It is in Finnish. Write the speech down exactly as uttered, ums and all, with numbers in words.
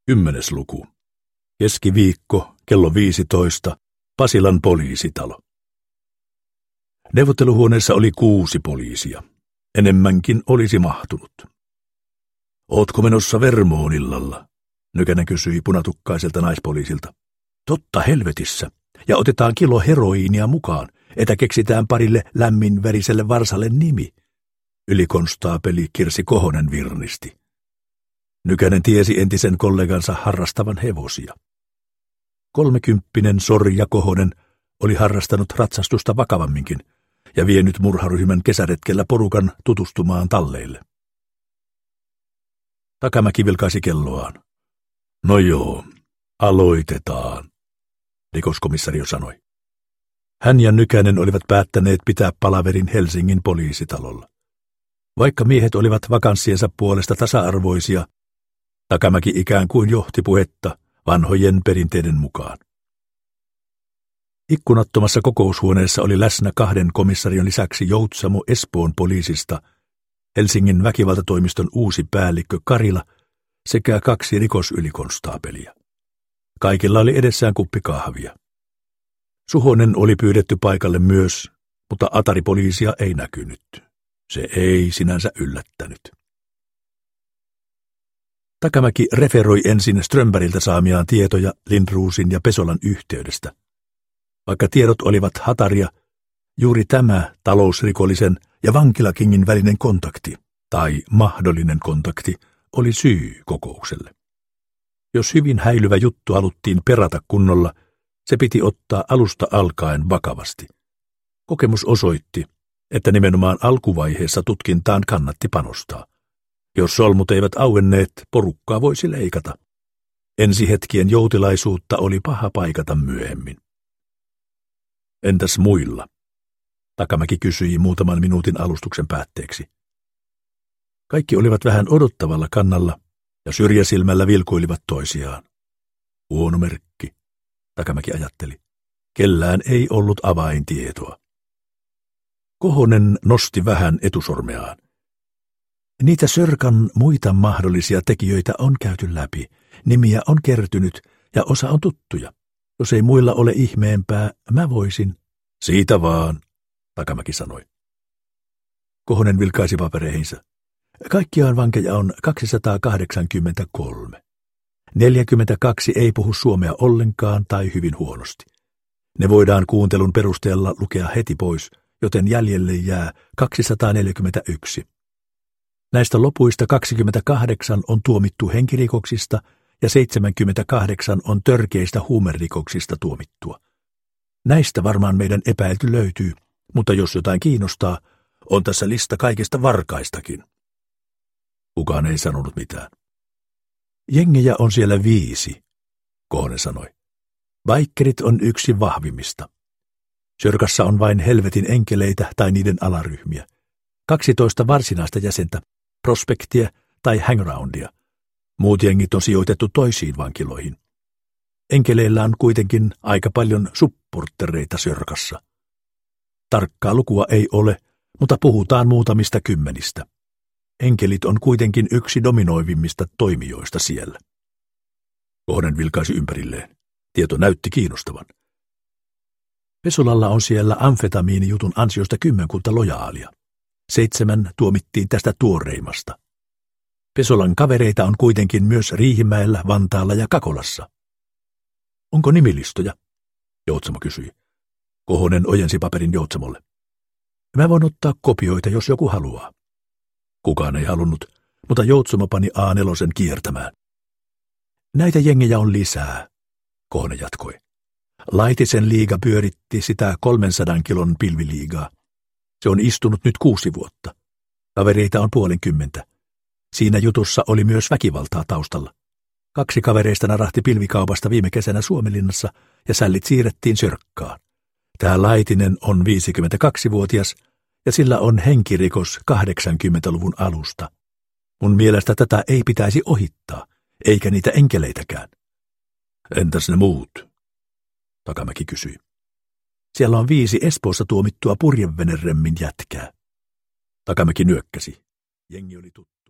Kymmenes luku. Keskiviikko, kello viisitoista, Pasilan poliisitalo. Neuvotteluhuoneessa oli kuusi poliisia. Enemmänkin olisi mahtunut. Ootko menossa Vermoon illalla? Nykänen kysyi punatukkaiselta naispoliisilta. Totta helvetissä. Ja otetaan kilo heroiinia mukaan, että keksitään parille lämminveriselle varsalle nimi. Ylikonstaapeli Kirsi Kohonen virnisti. Nykänen tiesi entisen kollegansa harrastavan hevosia. Kolmekymppinen Sorja Kohonen oli harrastanut ratsastusta vakavamminkin ja vienyt murharyhmän kesäretkellä porukan tutustumaan talleille. Takamäki vilkaisi kelloaan. No joo, aloitetaan, rikoskomissario sanoi. Hän ja Nykänen olivat päättäneet pitää palaverin Helsingin poliisitalolla. Vaikka miehet olivat vakanssiensa puolesta tasa-arvoisia, Takamäki ikään kuin johti puhetta vanhojen perinteiden mukaan. Ikkunattomassa kokoushuoneessa oli läsnä kahden komissarion lisäksi Joutsamo Espoon poliisista, Helsingin väkivaltatoimiston uusi päällikkö Karila sekä kaksi rikosylikonstaapelia. Kaikilla oli edessään kuppi kahvia. Suhonen oli pyydetty paikalle myös, mutta ataripoliisia ei näkynyt. Se ei sinänsä yllättänyt. Takamäki referoi ensin Strömbergiltä saamiaan tietoja Lindroosin ja Pesolan yhteydestä. Vaikka tiedot olivat hataria, juuri tämä talousrikollisen ja vankilakingin välinen kontakti, tai mahdollinen kontakti, oli syy kokoukselle. Jos hyvin häilyvä juttu haluttiin perata kunnolla, se piti ottaa alusta alkaen vakavasti. Kokemus osoitti, että nimenomaan alkuvaiheessa tutkintaan kannatti panostaa. Jos solmut eivät auenneet, porukkaa voisi leikata. Ensihetkien joutilaisuutta oli paha paikata myöhemmin. Entäs muilla? Takamäki kysyi muutaman minuutin alustuksen päätteeksi. Kaikki olivat vähän odottavalla kannalla ja syrjäsilmällä vilkuilivat toisiaan. Huono merkki, Takamäki ajatteli. Kellään ei ollut avaintietoa. Kohonen nosti vähän etusormeaan. Niitä Sörkan muita mahdollisia tekijöitä on käyty läpi, nimiä on kertynyt ja osa on tuttuja. Jos ei muilla ole ihmeempää, mä voisin. Siitä vaan, Takamäki sanoi. Kohonen vilkaisi papereihinsa. Kaikkiaan vankeja on kaksisataakahdeksankymmentäkolme. neljäkymmentäkaksi ei puhu suomea ollenkaan tai hyvin huonosti. Ne voidaan kuuntelun perusteella lukea heti pois, joten jäljelle jää kaksisataaneljäkymmentäyksi. Näistä lopuista kaksikymmentäkahdeksan on tuomittu henkirikoksista ja seitsemänkymmentäkahdeksan on törkeistä huumerikoksista tuomittua. Näistä varmaan meidän epäilty löytyy, mutta jos jotain kiinnostaa, on tässä lista kaikista varkaistakin. Kukaan ei sanonut mitään. Jengejä on siellä viisi, Kohonen sanoi. Baikkerit on yksi vahvimmista. Sörkassa on vain helvetin enkeleitä tai niiden alaryhmiä. kaksitoista varsinaista jäsentä, prospektia tai hangaroundia. Muut jengit on sijoitettu toisiin vankiloihin. Enkeleillä on kuitenkin aika paljon supporttereita Sörkassa. Tarkkaa lukua ei ole, mutta puhutaan muutamista kymmenistä. Enkelit on kuitenkin yksi dominoivimmista toimijoista siellä. Kohonen vilkaisi ympärilleen. Tieto näytti kiinnostavan. Pesolalla on siellä amfetamiinijutun ansiosta kymmenkunta lojaalia. Seitsemän tuomittiin tästä tuoreimmasta. Pesolan kavereita on kuitenkin myös Riihimäellä, Vantaalla ja Kakolassa. Onko nimilistoja? Joutsamo kysyi. Kohonen ojensi paperin Joutsamolle. Mä voin ottaa kopioita, jos joku haluaa. Kukaan ei halunnut, mutta Joutsamo pani A neljä kiertämään. Näitä jengejä on lisää, Kohonen jatkoi. Laitisen liiga pyöritti sitä kolmensadan kilon pilviliigaa. Se on istunut nyt kuusi vuotta. Kavereita on puolenkymmentä. Siinä jutussa oli myös väkivaltaa taustalla. Kaksi kavereista narahti pilvikaupasta viime kesänä Suomenlinnassa ja sällit siirrettiin Sörkkaan. Tämä Laitinen on viisikymmentäkaksivuotias ja sillä on henkirikos kahdeksankymmentäluvun alusta. Mun mielestä tätä ei pitäisi ohittaa, eikä niitä enkeleitäkään. Entäs ne muut? Takamäki kysyi. Siellä on viisi Espoossa tuomittua purjeveneremmin jätkää. Takamäki nyökkäsi. Jengi oli tuttu.